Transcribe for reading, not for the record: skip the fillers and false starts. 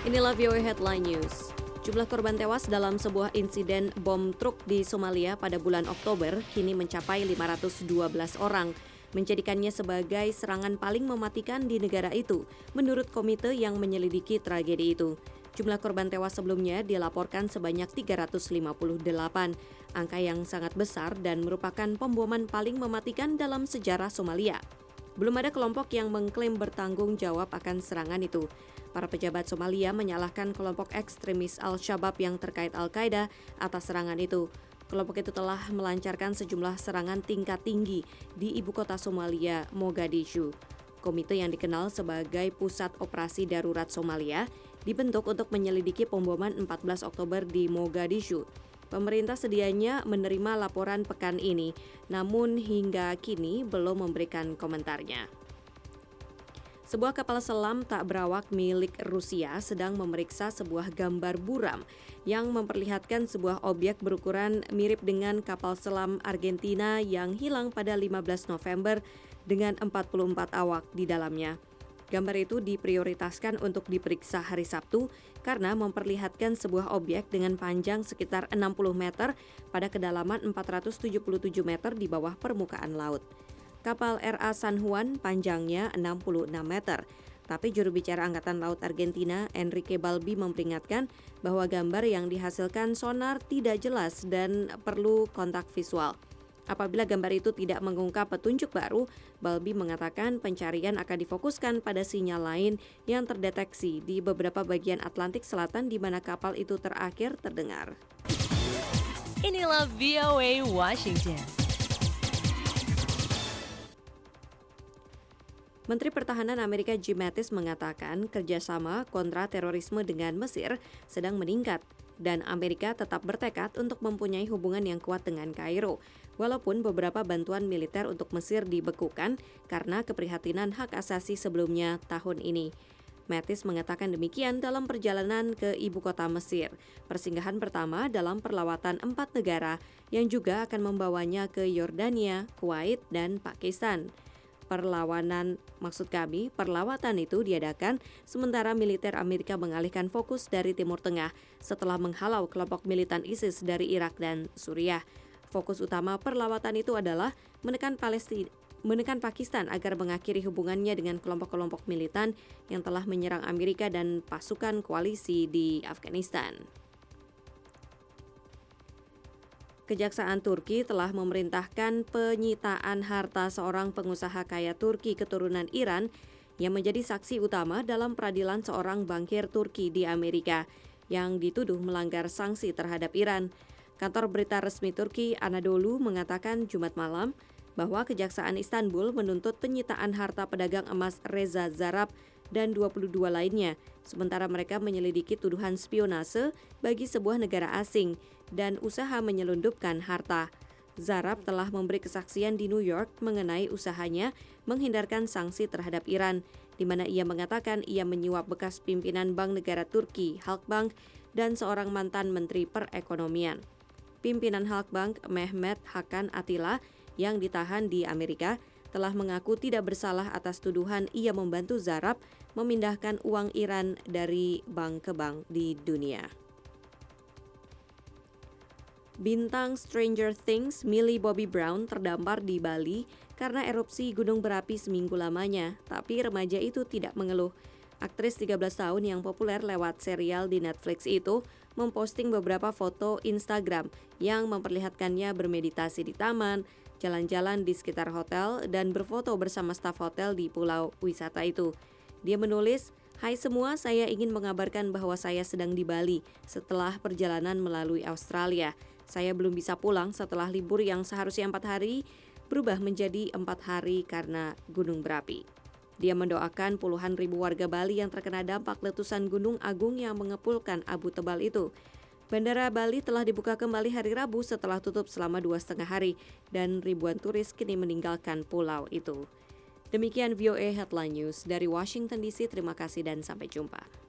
Inilah VOA Headline News. Jumlah korban tewas dalam sebuah insiden bom truk di Somalia pada bulan Oktober kini mencapai 512 orang, menjadikannya sebagai serangan paling mematikan di negara itu, menurut komite yang menyelidiki tragedi itu. Jumlah korban tewas sebelumnya dilaporkan sebanyak 358, angka yang sangat besar dan merupakan pemboman paling mematikan dalam sejarah Somalia. Belum ada kelompok yang mengklaim bertanggung jawab akan serangan itu. Para pejabat Somalia menyalahkan kelompok ekstremis Al-Shabaab yang terkait Al-Qaeda atas serangan itu. Kelompok itu telah melancarkan sejumlah serangan tingkat tinggi di ibu kota Somalia, Mogadishu. Komite yang dikenal sebagai Pusat Operasi Darurat Somalia dibentuk untuk menyelidiki pemboman 14 Oktober di Mogadishu. Pemerintah sedianya menerima laporan pekan ini, namun hingga kini belum memberikan komentarnya. Sebuah kapal selam tak berawak milik Rusia sedang memeriksa sebuah gambar buram yang memperlihatkan sebuah objek berukuran mirip dengan kapal selam Argentina yang hilang pada 15 November dengan 44 awak di dalamnya. Gambar itu diprioritaskan untuk diperiksa hari Sabtu karena memperlihatkan sebuah objek dengan panjang sekitar 60 meter pada kedalaman 477 meter di bawah permukaan laut. Kapal RA San Juan panjangnya 66 meter. Tapi juru bicara Angkatan Laut Argentina, Enrique Balbi, memperingatkan bahwa gambar yang dihasilkan sonar tidak jelas dan perlu kontak visual. Apabila gambar itu tidak mengungkap petunjuk baru, Balbi mengatakan pencarian akan difokuskan pada sinyal lain yang terdeteksi di beberapa bagian Atlantik Selatan di mana kapal itu terakhir terdengar. Inilah VOA Washington. Menteri Pertahanan Amerika Jim Mattis mengatakan kerjasama kontra terorisme dengan Mesir sedang meningkat dan Amerika tetap bertekad untuk mempunyai hubungan yang kuat dengan Kairo, walaupun beberapa bantuan militer untuk Mesir dibekukan karena keprihatinan hak asasi sebelumnya tahun ini. Mattis mengatakan demikian dalam perjalanan ke ibu kota Mesir, persinggahan pertama dalam perlawatan 4 negara yang juga akan membawanya ke Yordania, Kuwait, dan Pakistan. Perlawatan itu diadakan sementara militer Amerika mengalihkan fokus dari Timur Tengah setelah menghalau kelompok militan ISIS dari Irak dan Suriah. Fokus utama perlawatan itu adalah menekan Pakistan agar mengakhiri hubungannya dengan kelompok-kelompok militan yang telah menyerang Amerika dan pasukan koalisi di Afghanistan. Kejaksaan Turki telah memerintahkan penyitaan harta seorang pengusaha kaya Turki keturunan Iran yang menjadi saksi utama dalam peradilan seorang bankir Turki di Amerika yang dituduh melanggar sanksi terhadap Iran. Kantor berita resmi Turki Anadolu mengatakan Jumat malam bahwa Kejaksaan Istanbul menuntut penyitaan harta pedagang emas Reza Zarrab dan 22 lainnya, sementara mereka menyelidiki tuduhan spionase bagi sebuah negara asing dan usaha menyelundupkan harta. Zarrab telah memberi kesaksian di New York mengenai usahanya menghindarkan sanksi terhadap Iran, di mana ia mengatakan ia menyuap bekas pimpinan Bank Negara Turki, Halkbank, dan seorang mantan Menteri Perekonomian. Pimpinan Halkbank, Mehmet Hakan Atilla, yang ditahan di Amerika, telah mengaku tidak bersalah atas tuduhan ia membantu Zarrab memindahkan uang Iran dari bank ke bank di dunia. Bintang Stranger Things Millie Bobby Brown terdampar di Bali karena erupsi gunung berapi seminggu lamanya, tapi remaja itu tidak mengeluh. Aktris 13 tahun yang populer lewat serial di Netflix itu memposting beberapa foto Instagram yang memperlihatkannya bermeditasi di taman, jalan-jalan di sekitar hotel, dan berfoto bersama staf hotel di pulau wisata itu. Dia menulis, "Hai semua, saya ingin mengabarkan bahwa saya sedang di Bali setelah perjalanan melalui Australia. Saya belum bisa pulang setelah libur yang seharusnya 4 hari berubah menjadi 4 hari karena gunung berapi." Dia mendoakan puluhan ribu warga Bali yang terkena dampak letusan Gunung Agung yang mengepulkan abu tebal itu. Bandara Bali telah dibuka kembali hari Rabu setelah tutup selama 2,5 hari dan ribuan turis kini meninggalkan pulau itu. Demikian VOA Headline News dari Washington DC. Terima kasih dan sampai jumpa.